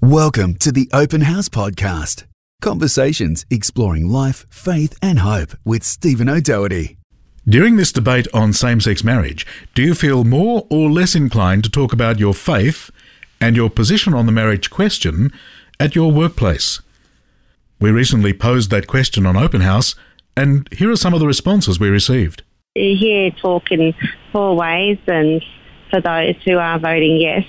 Welcome to the Open House Podcast. Conversations exploring life, faith and hope with Stephen O'Doherty. During this debate on same-sex marriage, do you feel more or less inclined to talk about your faith and your position on the marriage question at your workplace? We recently posed that question on Open House, and here are some of the responses we received. You hear talk in four ways, and for those who are voting yes,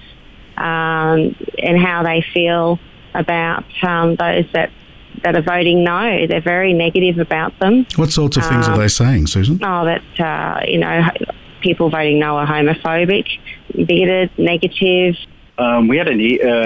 and how they feel about those that are voting no. They're very negative about them. What sorts of things are they saying, Susan? That people voting no are homophobic, bigoted, negative. We had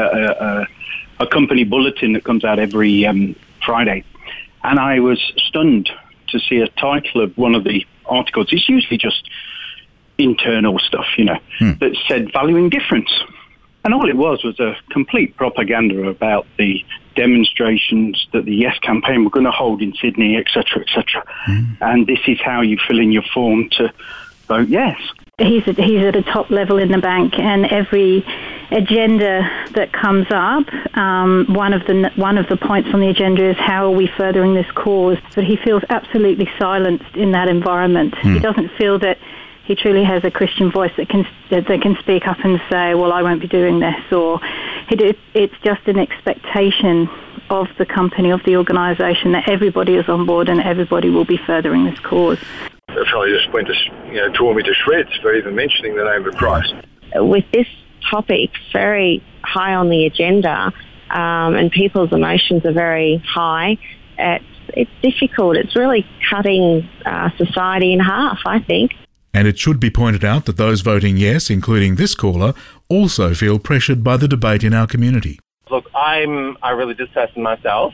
a company bulletin that comes out every Friday, and I was stunned to see a title of one of the articles. It's usually just internal stuff, that said valuing difference. And all it was a complete propaganda about the demonstrations that the Yes campaign were going to hold in Sydney, etc., etc. And this is how you fill in your form to vote yes. He's at a top level in the bank, and every agenda that comes up, one of the points on the agenda is how are we furthering this cause. But he feels absolutely silenced in that environment. He doesn't feel that he truly has a Christian voice that can speak up and say, well, I won't be doing this, or it's just an expectation of the company, of the organisation, that everybody is on board and everybody will be furthering this cause. The fellow just went to, tore me to shreds for even mentioning the name of Christ. With this topic very high on the agenda, and people's emotions are very high, it's difficult. It's really cutting society in half, I think. And it should be pointed out that those voting yes, including this caller, also feel pressured by the debate in our community. Look, I'm a religious person myself,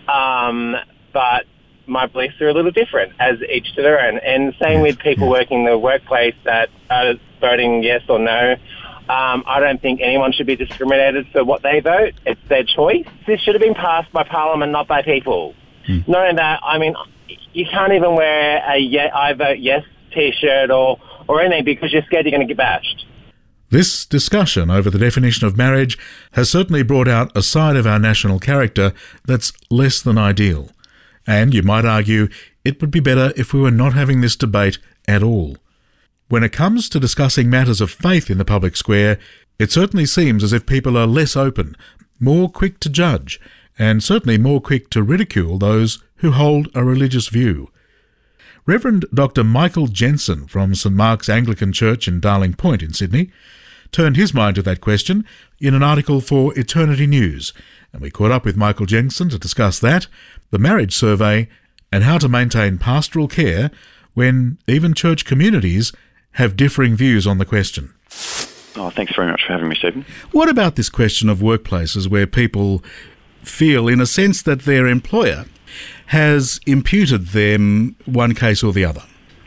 but my beliefs are a little different, as each to their own. And same with people working in the workplace that are voting yes or no. I don't think anyone should be discriminated for what they vote. It's their choice. This should have been passed by Parliament, not by people. Knowing that, you can't even wear a I vote yes T-shirt or anything because you're scared you're going to get bashed. This discussion over the definition of marriage has certainly brought out a side of our national character that's less than ideal. And you might argue it would be better if we were not having this debate at all. When it comes to discussing matters of faith in the public square, it certainly seems as if people are less open, more quick to judge, and certainly more quick to ridicule those who hold a religious view. Reverend Dr. Michael Jensen from St Mark's Anglican Church in Darling Point in Sydney turned his mind to that question in an article for Eternity News, and we caught up with Michael Jensen to discuss that, the marriage survey, and how to maintain pastoral care when even church communities have differing views on the question. Oh, thanks very much for having me, Stephen. What about this question of workplaces where people feel, in a sense, that their employer has imputed them one case or the other?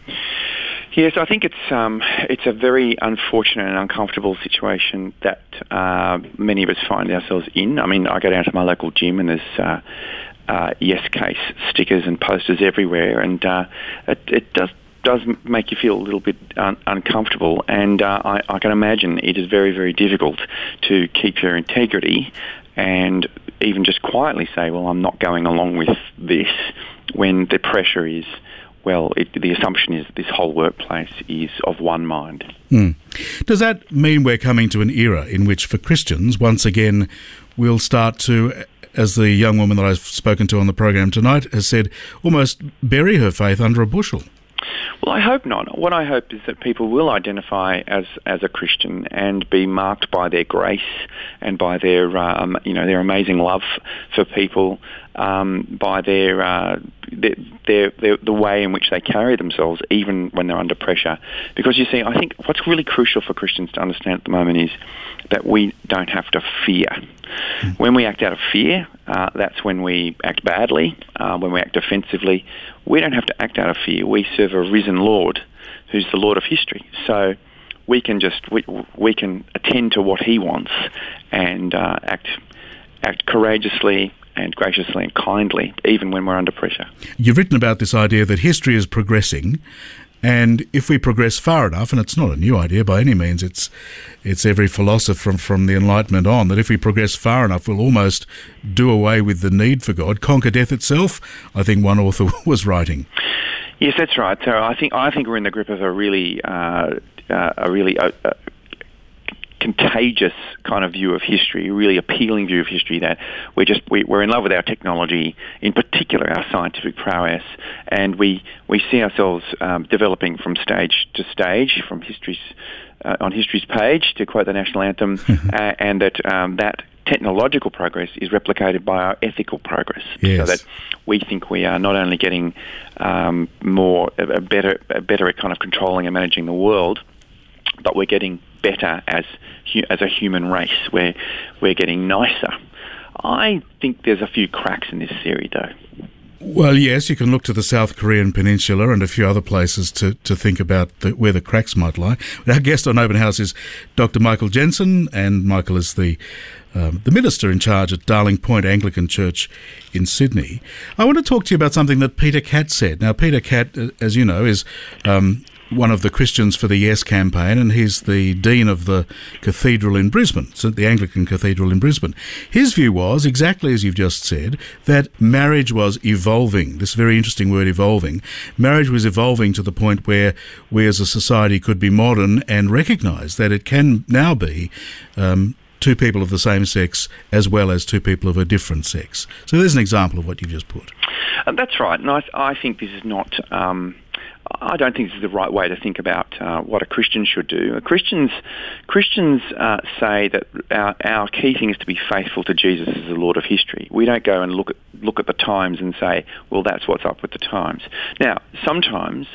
Yes, I think it's a very unfortunate and uncomfortable situation that many of us find ourselves in. I go down to my local gym and there's yes case stickers and posters everywhere, and it does make you feel a little bit uncomfortable, and I can imagine it is very, very difficult to keep your integrity and even just quietly say, well, I'm not going along with this, when the pressure is, the assumption is that this whole workplace is of one mind. Does that mean we're coming to an era in which, for Christians, once again, we'll start to, as the young woman that I've spoken to on the program tonight has said, almost bury her faith under a bushel? Well, I hope not. What I hope is that people will identify as a Christian and be marked by their grace and by their their amazing love for people, by the way in which they carry themselves, even when they're under pressure. Because you see, I think what's really crucial for Christians to understand at the moment is that we don't have to fear. When we act out of fear, that's when we act badly, when we act offensively. We don't have to act out of fear. We serve a risen Lord who's the Lord of history. So we can we can attend to what he wants and act courageously and graciously and kindly, even when we're under pressure. You've written about this idea that history is progressing And if we progress far enough, and it's not a new idea by any means, it's every philosopher from the Enlightenment on, that if we progress far enough, we'll almost do away with the need for God, conquer death itself, I think one author was writing. Yes, that's right. So I think we're in the grip of a really contagious kind of view of history, a really appealing view of history, that we're in love with our technology, in particular our scientific prowess, and we see ourselves developing from stage to stage, from on history's page, to quote the national anthem, and that technological progress is replicated by our ethical progress. Yes. So that we think we are not only getting better at kind of controlling and managing the world, but we're getting better as a human race. We're getting nicer. I think there's a few cracks in this theory, though. Well, yes, you can look to the South Korean peninsula and a few other places to think about where the cracks might lie. Our guest on Open House is Dr. Michael Jensen, and Michael is the minister in charge at Darling Point Anglican Church in Sydney. I want to talk to you about something that Peter Catt said. Now, Peter Catt, as you know, is one of the Christians for the Yes campaign, and he's the Dean of the Cathedral in Brisbane, so the Anglican Cathedral in Brisbane. His view was, exactly as you've just said, that marriage was evolving, this very interesting word, evolving. Marriage was evolving to the point where we as a society could be modern and recognise that it can now be two people of the same sex as well as two people of a different sex. So there's an example of what you've just put. That's right, and I think this is not... I don't think this is the right way to think about what a Christian should do. Christians say that our key thing is to be faithful to Jesus as the Lord of history. We don't go and look at the times and say, well, that's what's up with the times. Now, sometimes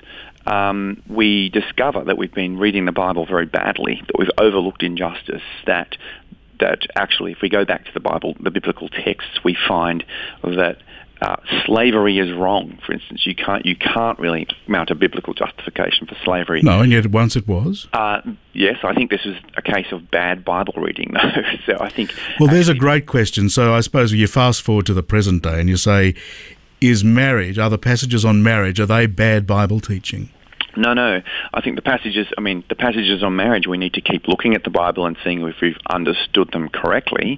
we discover that we've been reading the Bible very badly, that we've overlooked injustice, that actually, if we go back to the Bible, the biblical texts, we find that slavery is wrong. For instance, you can't really mount a biblical justification for slavery. No, and yet once it was. Yes, I think this is a case of bad Bible reading, though. So I think. Well, there's a great question. So I suppose you fast forward to the present day and you say, is marriage, are the passages on marriage, are they bad Bible teaching? No. I think the passages on marriage, we need to keep looking at the Bible and seeing if we've understood them correctly.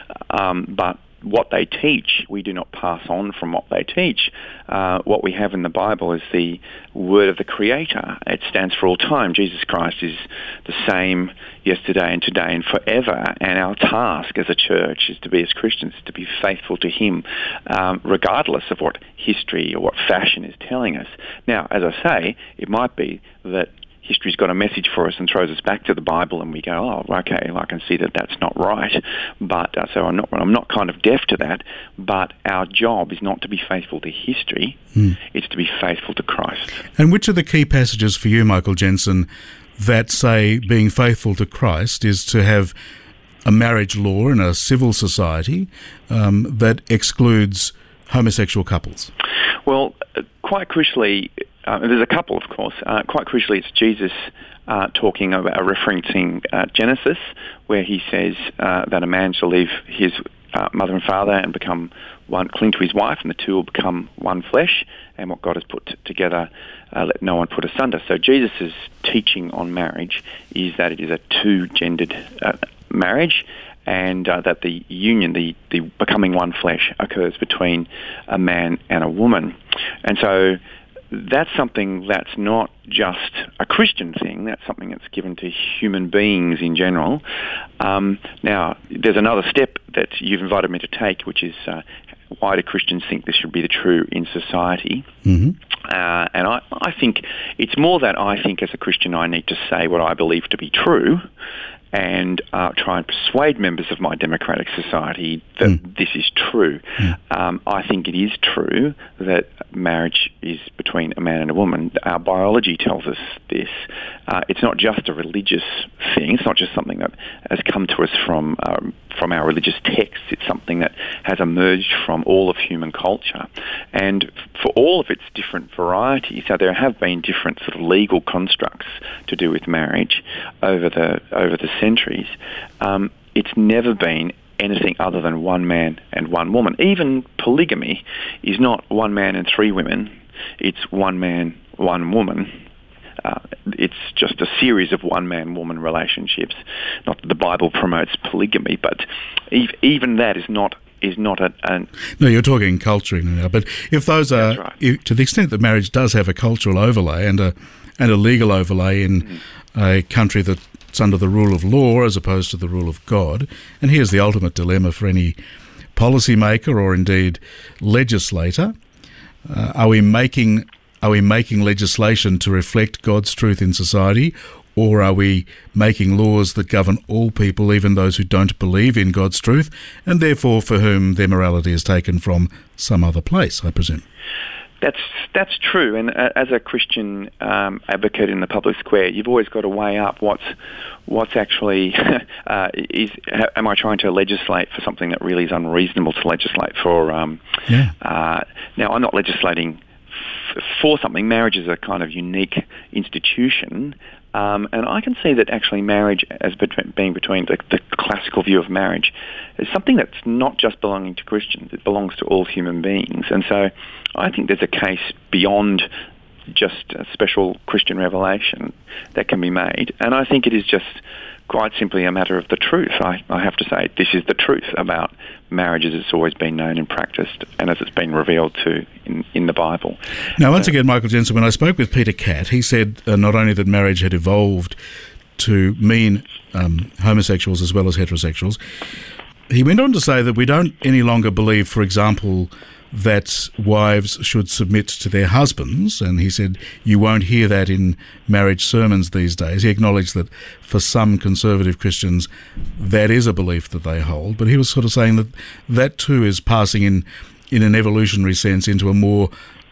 But what they teach, we do not pass on from what they teach. What we have in the Bible is the word of the Creator. It stands for all time. Jesus Christ is the same yesterday and today and forever. And our task as a church is to be, as Christians, to be faithful to Him, regardless of what history or what fashion is telling us. Now, as I say, it might be that history's got a message for us and throws us back to the Bible, and we go, oh, okay, I can see that that's not right. But so I'm not kind of deaf to that. But our job is not to be faithful to history; it's to be faithful to Christ. And which are the key passages for you, Michael Jensen, that say being faithful to Christ is to have a marriage law in a civil society that excludes homosexual couples? Well, quite crucially. There's a couple, of course. Quite crucially, it's Jesus talking about referencing Genesis, where he says that a man shall leave his mother and father and cling to his wife, and the two will become one flesh. And what God has put together, let no one put asunder. So Jesus' teaching on marriage is that it is a two-gendered marriage, and that the union, the becoming one flesh, occurs between a man and a woman. And so that's something that's not just a Christian thing. That's something that's given to human beings in general. Now, there's another step that you've invited me to take, which is why do Christians think this should be the true in society? Mm-hmm. And I think it's more that I think as a Christian I need to say what I believe to be true, and try and persuade members of my democratic society that this is true. I think it is true that marriage is between a man and a woman. Our biology tells us this. It's not just a religious thing. It's not just something that has come to us from our religious texts. It's something that has emerged from all of human culture. And for all of its different varieties, so there have been different sort of legal constructs to do with marriage over the centuries. It's never been anything other than one man and one woman. Even polygamy is not one man and three women. It's one man, one woman. it's just a series of one-man-woman relationships. Not that the Bible promotes polygamy, but even that is not a... No, you're talking culture now. But if those are, right. To the extent that marriage does have a cultural overlay and a legal overlay in a country that's under the rule of law as opposed to the rule of God, and here's the ultimate dilemma for any policymaker or indeed legislator: are we making legislation to reflect God's truth in society, or are we making laws that govern all people, even those who don't believe in God's truth, and therefore for whom their morality is taken from some other place, I presume? That's true, and as a Christian advocate in the public square, you've always got to weigh up what's actually am I trying to legislate for something that really is unreasonable to legislate for? Now, I'm not legislating for something. Marriage is a kind of unique institution, and I can see that actually marriage as being between the classical view of marriage is something that's not just belonging to Christians. It belongs to all human beings, and so I think there's a case beyond just a special Christian revelation that can be made, and I think it is just quite simply a matter of the truth. I have to say, this is the truth about marriage as it's always been known and practiced, and as it's been revealed to in the Bible. Now, once again, Michael Jensen, when I spoke with Peter Catt, he said not only that marriage had evolved to mean homosexuals as well as heterosexuals, he went on to say that we don't any longer believe, for example, that wives should submit to their husbands, and he said you won't hear that in marriage sermons these days. He acknowledged that for some conservative Christians that is a belief that they hold, but he was sort of saying that that too is passing in an evolutionary sense into a more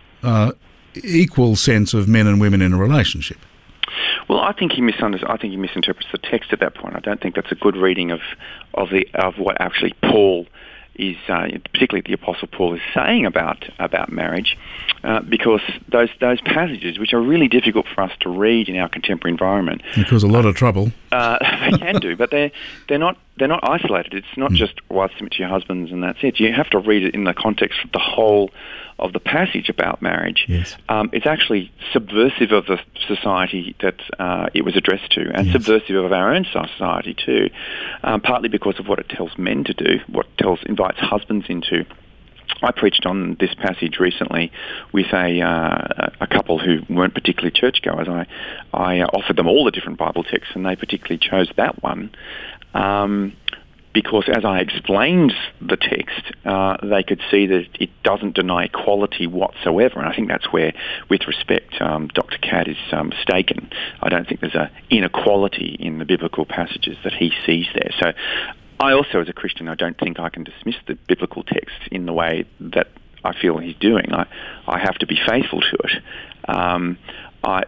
equal sense of men and women in a relationship. Well, I think he misinterprets the text at that point. I don't think that's a good reading of what actually Paul is, particularly the Apostle Paul, is saying about marriage, because those passages, which are really difficult for us to read in our contemporary environment, they cause a lot of trouble. They can do, but they're not isolated. It's not just wives submit to your husbands and that's it. You have to read it in the context of the whole of the passage about marriage. Yes. It's actually subversive of the society that it was addressed to, and subversive of our own society too, partly because of what it tells men to do, what invites husbands into. I preached on this passage recently with a couple who weren't particularly churchgoers. I offered them all the different Bible texts, and they particularly chose that one because as I explained the text, they could see that it doesn't deny equality whatsoever. And I think that's where, with respect, Dr. Catt is mistaken. I don't think there's an inequality in the biblical passages that he sees there. So I also, as a Christian, I don't think I can dismiss the biblical text in the way that I feel he's doing. I have to be faithful to it.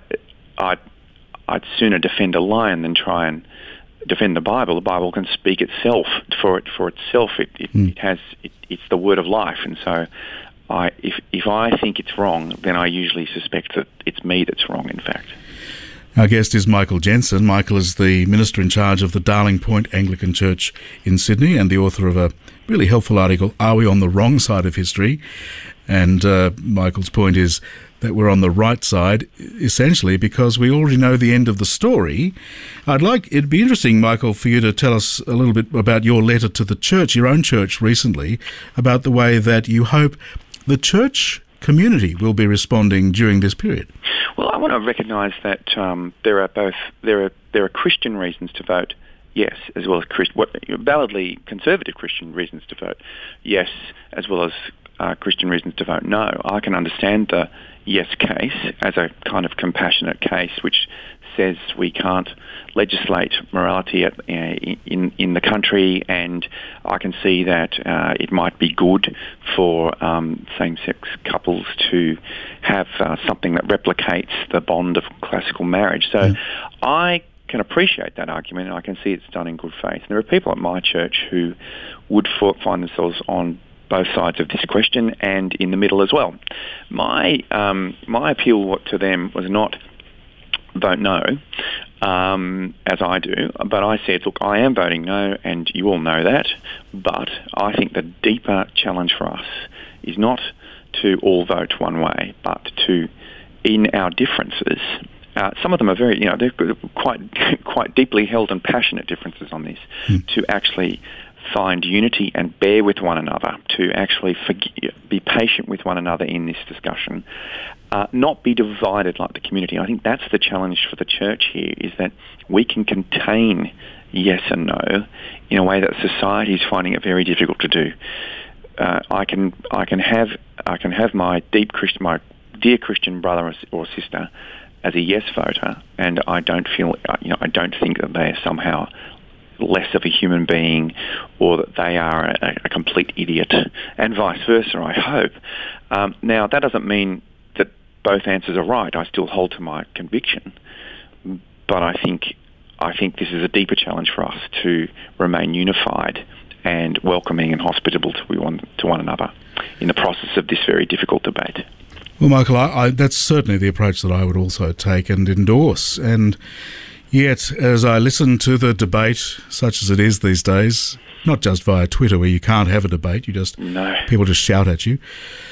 I'd sooner defend a lion than try and defend the Bible. The Bible can speak itself for itself. It's the word of life, and so if I think it's wrong, then I usually suspect that it's me that's wrong. In fact. Our guest is Michael Jensen. Michael is the minister in charge of the Darling Point Anglican Church in Sydney and the author of a really helpful article, Are We on the Wrong Side of History? And Michael's point is that we're on the right side, essentially, because we already know the end of the story. It'd be interesting, Michael, for you to tell us a little bit about your letter to the church, your own church recently, about the way that you hope the church community will be responding during this period. Well, I want to recognise that there are Christian reasons to vote yes, as well as validly conservative Christian reasons to vote yes, as well as Christian reasons to vote no. I can understand the yes case as a kind of compassionate case, which says we can't legislate morality in the country, and I can see that it might be good for same-sex couples to have something that replicates the bond of classical marriage. So I can appreciate that argument, and I can see it's done in good faith. And there are people at my church who would find themselves on both sides of this question and in the middle as well. My appeal to them was not vote no, as I do, but I said, look, I am voting no, and you all know that, but I think the deeper challenge for us is not to all vote one way, but to, in our differences, some of them are very, they're quite deeply held and passionate differences on this, to actually find unity and bear with one another, to actually be patient with one another in this discussion, not be divided like the community. I think that's the challenge for the church here, is that we can contain yes and no in a way that society is finding it very difficult to do. I can have my dear Christian brother or sister as a yes voter, and I don't think that they are somehow less of a human being, or that they are a complete idiot, and vice versa, I hope. Now, that doesn't mean that both answers are right. I still hold to my conviction, but I think this is a deeper challenge for us to remain unified and welcoming and hospitable to one another in the process of this very difficult debate. Well, Michael, that's certainly the approach that I would also take and endorse. And yet, as I listen to the debate, such as it is these days, not just via Twitter where you can't have a debate, people just shout at you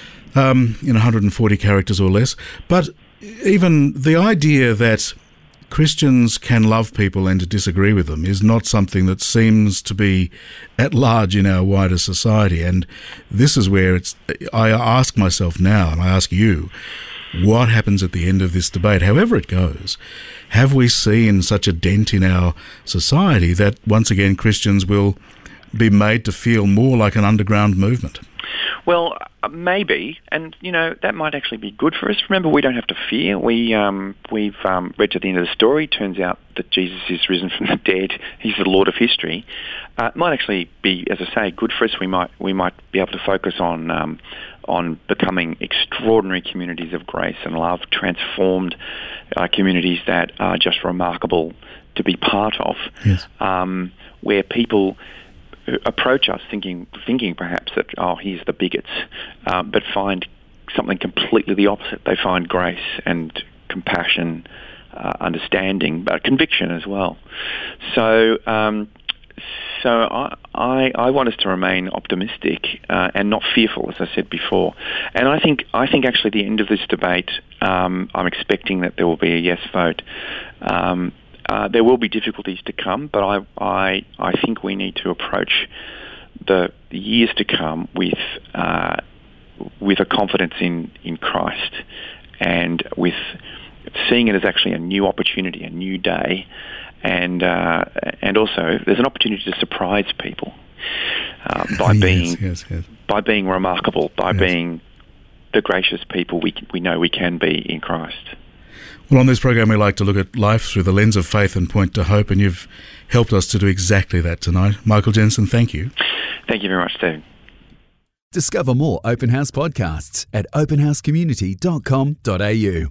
in 140 characters or less, but even the idea that Christians can love people and to disagree with them is not something that seems to be at large in our wider society. And this is where I ask myself now, and I ask you, what happens at the end of this debate, however it goes? Have we seen such a dent in our society that once again Christians will be made to feel more like an underground movement? Well, maybe, and that might actually be good for us. Remember, we don't have to fear. We've read to the end of the story. Turns out that Jesus is risen from the dead. He's the Lord of history. It might actually be, as I say, good for us. We might be able to focus on becoming extraordinary communities of grace and love, transformed communities that are just remarkable to be part of. Yes. Where people approach us thinking perhaps that, here's the bigots, but find something completely the opposite. They find grace and compassion, understanding, but conviction as well. So I want us to remain optimistic and not fearful, as I said before. And I think actually at the end of this debate, I'm expecting that there will be a yes vote. There will be difficulties to come, but I think we need to approach the years to come with a confidence in Christ, and with seeing it as actually a new opportunity, a new day, and also there's an opportunity to surprise people by being remarkable, by being the gracious people we know we can be in Christ. Well, on this program, we like to look at life through the lens of faith and point to hope, and you've helped us to do exactly that tonight. Michael Jensen, thank you. Thank you very much, Steve. Discover more Open House podcasts at openhousecommunity.com.au.